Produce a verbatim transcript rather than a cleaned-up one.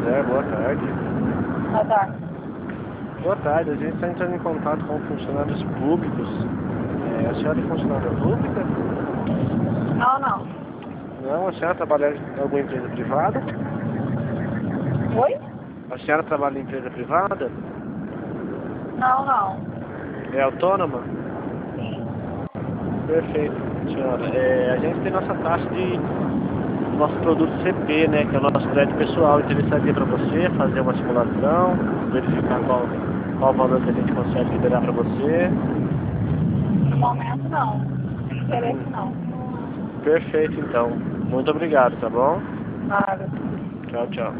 Santander, boa tarde. Boa tarde. Boa tarde, a gente está entrando em contato com funcionários públicos. É, a senhora é funcionária pública? Não, não. Não, a senhora trabalha em alguma empresa privada? Oi? A senhora trabalha em empresa privada? Não, não. É autônoma? Sim. Perfeito, senhora. É, a gente tem nossa taxa de nosso produto C P, né, que é o nosso crédito pessoal. Interessaria para você fazer uma simulação, verificar qual, qual valor que a gente consegue liberar para você. No momento, não. Sem interesse, não. Perfeito, então. Muito obrigado, tá bom? Nada. Tchau, tchau.